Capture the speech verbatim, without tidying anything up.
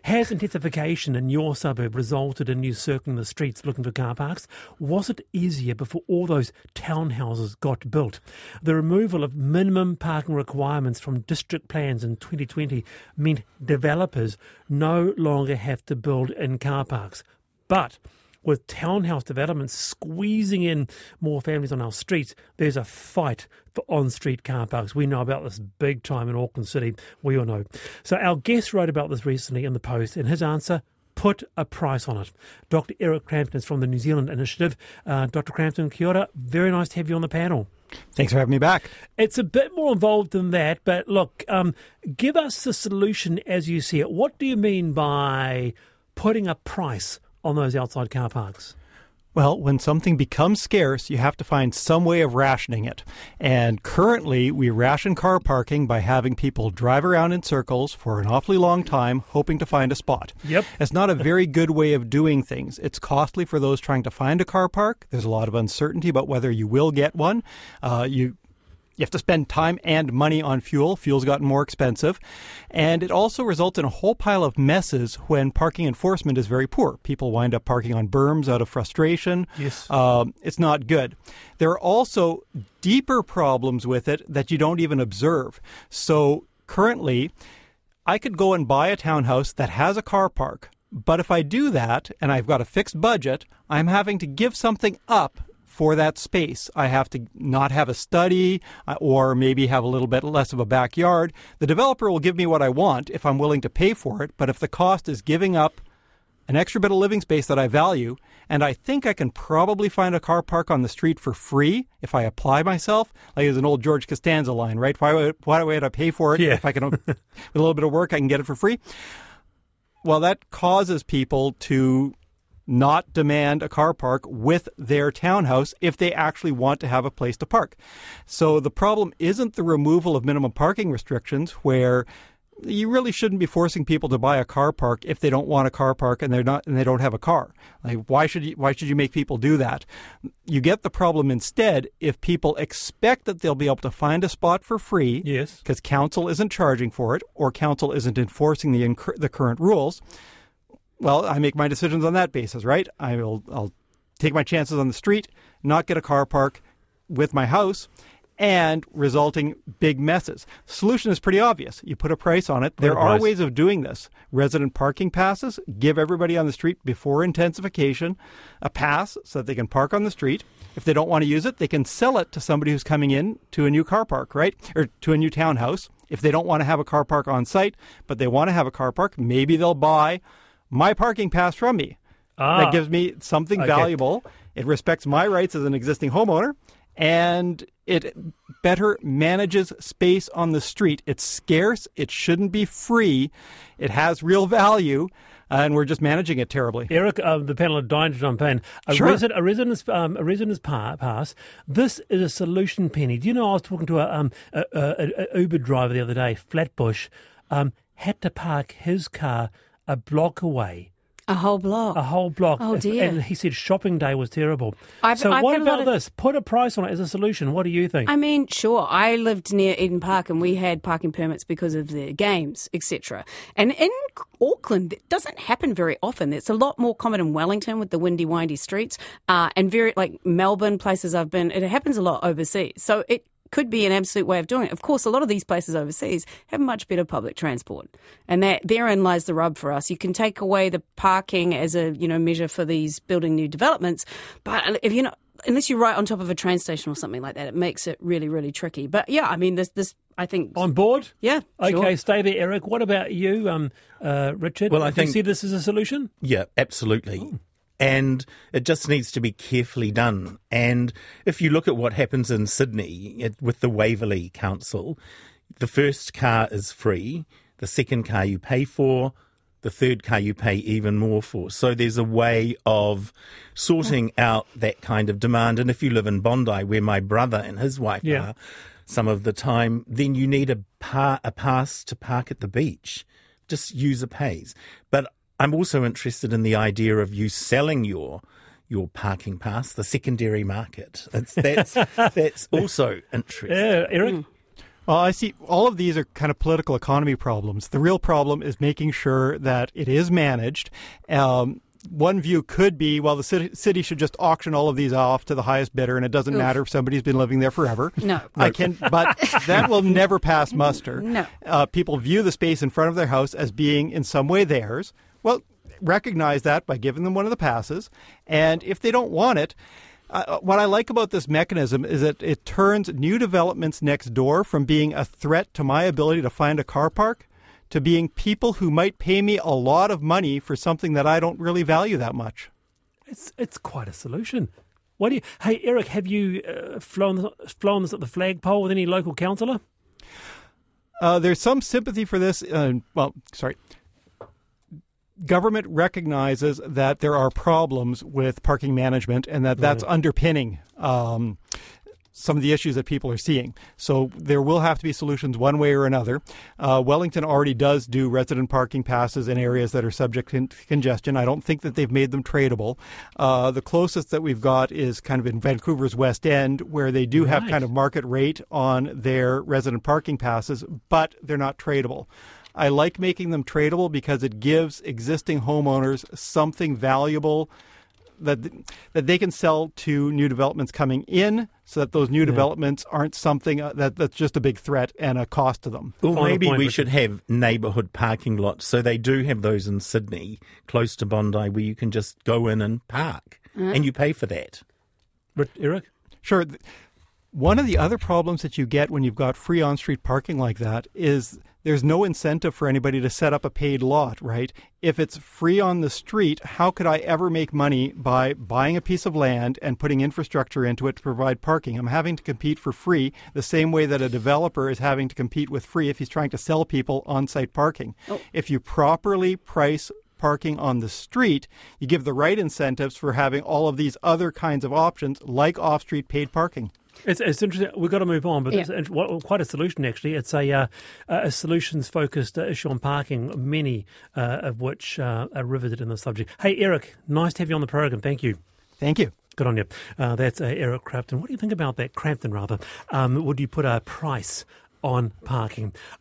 Has intensification in your suburb resulted in you circling the streets looking for car parks? Was it easier before all those townhouses got built? The removal of minimum parking requirements from district plans in twenty twenty meant developers no longer have to build in car parks. But with townhouse developments squeezing in more families on our streets, there's a fight for on-street car parks. We know about this big time in Auckland City. We all know. So our guest wrote about this recently in the Post, and his answer, put a price on it. Doctor Eric Crampton is from the New Zealand Initiative. Uh, Doctor Crampton, kia ora. Very nice to have you on the panel. Thanks for having me back. It's a bit more involved than that, but look, um, give us the solution as you see it. What do you mean by putting a price on those outside car parks? Well, when something becomes scarce, you have to find some way of rationing it. And currently, we ration car parking by having people drive around in circles for an awfully long time, hoping to find a spot. Yep. It's not a very good way of doing things. It's costly for those trying to find a car park. There's a lot of uncertainty about whether you will get one. Uh, you You have to spend time and money on fuel. Fuel's gotten more expensive. And it also results in a whole pile of messes when parking enforcement is very poor. People wind up parking on berms out of frustration. Yes. Um, it's not good. There are also deeper problems with it that you don't even observe. So currently, I could go and buy a townhouse that has a car park. But if I do that and I've got a fixed budget, I'm having to give something up for that space. I have to not have a study or maybe have a little bit less of a backyard. The developer will give me what I want if I'm willing to pay for it, but if the cost is giving up an extra bit of living space that I value, and I think I can probably find a car park on the street for free if I apply myself, like there's an old George Costanza line, right? Why would, why would I pay for it yeah. if I can, with a little bit of work, I can get it for free? Well, that causes people to not demand a car park with their townhouse if they actually want to have a place to park. So the problem isn't the removal of minimum parking restrictions, where you really shouldn't be forcing people to buy a car park if they don't want a car park and they're not and they don't have a car. Like, why should you why should you make people do that? You get the problem instead if people expect that they'll be able to find a spot for free, yes, because council isn't charging for it or council isn't enforcing the inc- the current rules. Well, I make my decisions on that basis, right? I will, I'll take my chances on the street, not get a car park with my house, and resulting big messes. The solution is pretty obvious. You put a price on it. Put there are price. ways of doing this. Resident parking passes, give everybody on the street before intensification a pass so that they can park on the street. If they don't want to use it, they can sell it to somebody who's coming in to a new car park, right? Or to a new townhouse. If they don't want to have a car park on site, but they want to have a car park, maybe they'll buy my parking pass from me. Ah, that gives me something okay. valuable. It respects my rights as an existing homeowner, and it better manages space on the street. It's scarce. It shouldn't be free. It has real value, and we're just managing it terribly. Eric, uh, the panel are dying to jump in. A, Sure. resident, a residence, um, a residence pa- pass. This is a solution, Penny. Do you know I was talking to a, um, a, a, a Uber driver the other day, Flatbush, um, had to park his car a block away. A whole block. A whole block. Oh, dear. And he said shopping day was terrible. I've- so I've what had a lot about of- this? Put a price on it as a solution. What do you think? I mean, sure. I lived near Eden Park and we had parking permits because of the games, et cetera. And in Auckland, it doesn't happen very often. It's a lot more common in Wellington with the windy, windy streets, uh, and very like Melbourne, places I've been. It happens a lot overseas. So it could be an absolute way of doing it. Of course, a lot of these places overseas have much better public transport, and that therein lies the rub for us. You can take away the parking as a you know measure for these building new developments, but if you're not, unless you're right on top of a train station or something like that, it makes it really, really tricky. But yeah, I mean, this this I think on board. Yeah. Okay, sure. stay there, Eric. What about you, um, uh, Richard? Well, I Do think- you see this as a solution? Yeah, absolutely. Oh. And it just needs to be carefully done. And if you look at what happens in Sydney it, with the Waverley Council, the first car is free, the second car you pay for, the third car you pay even more for. So there's a way of sorting out that kind of demand. And if you live in Bondi, where my brother and his wife Yeah. are some of the time, then you need a, par- a pass to park at the beach. Just user pays. But I'm also interested in the idea of you selling your your parking pass, the secondary market. It's, that's that's also interesting. Yeah, Eric. Mm. Well, I see all of these are kind of political economy problems. The real problem is making sure that it is managed. Um, One view could be, well, the city, city should just auction all of these off to the highest bidder, and it doesn't Oof. matter if somebody's been living there forever. No. I can, but that will never pass muster. No. Uh, people view the space in front of their house as being in some way theirs. Well, recognize that by giving them one of the passes, and if they don't want it, Uh, what I like about this mechanism is that it turns new developments next door from being a threat to my ability to find a car park to being people who might pay me a lot of money for something that I don't really value that much. It's it's quite a solution. What do you? Hey, Eric, have you uh, flown flown this at the flagpole with any local councillor? Uh, there's some sympathy for this. Uh, well, sorry. Government recognizes that there are problems with parking management and that that's Right. underpinning um, some of the issues that people are seeing. So there will have to be solutions one way or another. Uh, Wellington already does do resident parking passes in areas that are subject to congestion. I don't think that they've made them tradable. Uh, the closest that we've got is kind of in Vancouver's West End, where they do have Right. kind of market rate on their resident parking passes, but they're not tradable. I like making them tradable because it gives existing homeowners something valuable that that they can sell to new developments coming in, so that those new Yeah. developments aren't something uh, that that's just a big threat and a cost to them. Well, Final maybe point, we Richard. should have neighbourhood parking lots. So they do have those in Sydney, close to Bondi, where you can just go in and park, and you pay for that. Ri- Eric? Sure. th- One of the other problems that you get when you've got free on-street parking like that is there's no incentive for anybody to set up a paid lot, right? If it's free on the street, how could I ever make money by buying a piece of land and putting infrastructure into it to provide parking? I'm having to compete for free the same way that a developer is having to compete with free if he's trying to sell people on-site parking. Oh. If you properly price parking on the street, you give the right incentives for having all of these other kinds of options like off-street paid parking. It's, it's interesting. We've got to move on, but Yeah. it's int- well, quite a solution, actually. It's a, uh, a solutions-focused uh, issue on parking, many uh, of which uh, are riveted in the subject. Hey, Eric, nice to have you on the program. Thank you. Thank you. Good on you. Uh, that's uh, Eric Crampton. What do you think about that? Crampton, rather. Um, would you put a price on parking?